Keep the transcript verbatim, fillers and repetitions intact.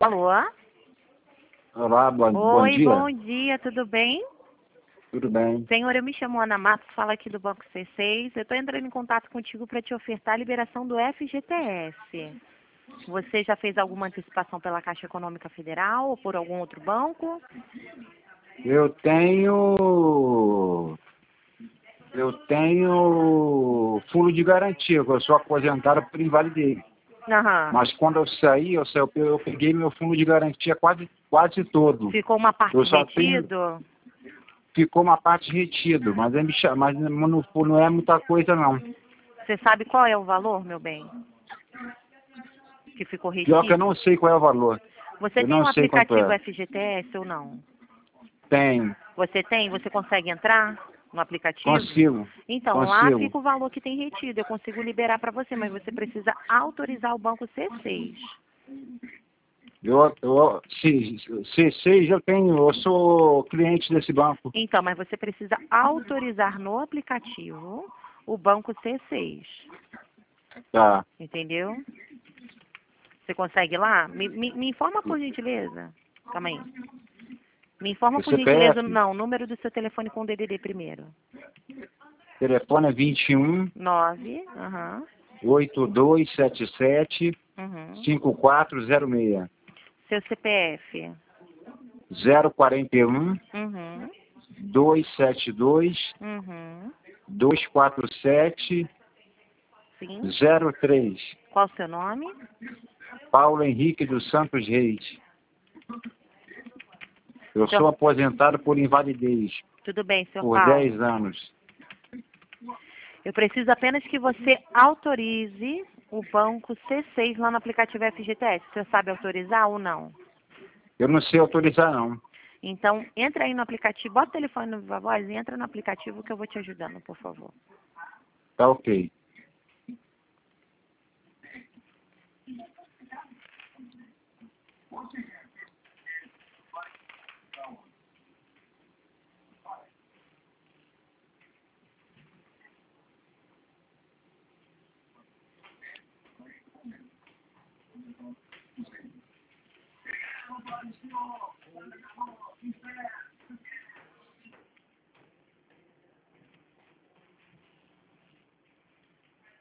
Alô? Olá, bom, bom Oi, dia. bom dia, tudo bem? Tudo bem? Senhor, eu me chamo Ana Matos, falo aqui do Banco C seis. Eu estou entrando em contato contigo para te ofertar a liberação do F G T S. Você já fez alguma antecipação pela Caixa Econômica Federal ou por algum outro banco? Eu tenho... Eu tenho fundo de garantia, eu sou aposentado por invalidez. Aham. Mas quando eu saí, eu, saí, eu peguei meu fundo de garantia quase, quase todo. Ficou uma parte Eu só tenho... retido? Ficou uma parte retido, mas, é, mas não, não é muita coisa não. Você sabe qual é o valor, meu bem? Que ficou Pior que eu retido? não sei qual é o valor. Você Eu tem não um sei quanto aplicativo é. F G T S ou não? Tenho. Você tem? Você consegue entrar no aplicativo? Consigo. Então, lá Consigo. fica o valor que tem retido. Eu consigo liberar para você, mas você precisa autorizar o banco C seis. Eu, eu, C seis eu tenho, eu sou cliente desse banco. Então, mas você precisa autorizar no aplicativo o banco C seis. Tá. Entendeu? Você consegue ir lá? Me, me, me informa por gentileza. Calma aí. Me informa O por gentileza, C P F, não, o número do seu telefone com o D D D primeiro. telefone é vinte e um, Nove, aham, oitenta e dois setenta e sete, uhum. cinquenta e quatro zero seis. Seu C P F. zero quarenta e um, Uhum, duzentos e setenta e dois, uhum. duzentos e quarenta e sete, Sim. zero três. Qual o seu nome? Paulo Henrique dos Santos Reis. Eu Seu... sou aposentado por invalidez Tudo bem, senhor por Paulo. dez anos. Eu preciso apenas que você autorize o banco C seis lá no aplicativo F G T S. Você sabe autorizar ou não? Eu não sei autorizar não. Então, entra aí no aplicativo, bota o telefone no Viva Voz e entra no aplicativo que eu vou te ajudando, por favor. Tá ok.